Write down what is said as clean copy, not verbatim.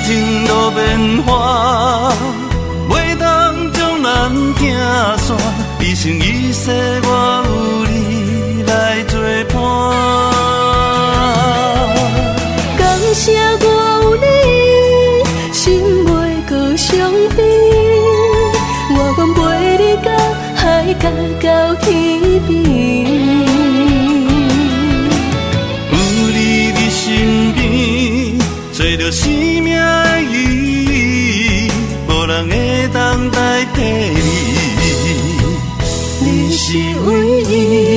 情路变化，袂当将咱拼散。一生一世我有你来作伴。 感谢我有你，心袂搁伤悲。我愿陪你到海角到天边。 有你伫身边，找到生命的意义，无人会当代替你。你是唯一。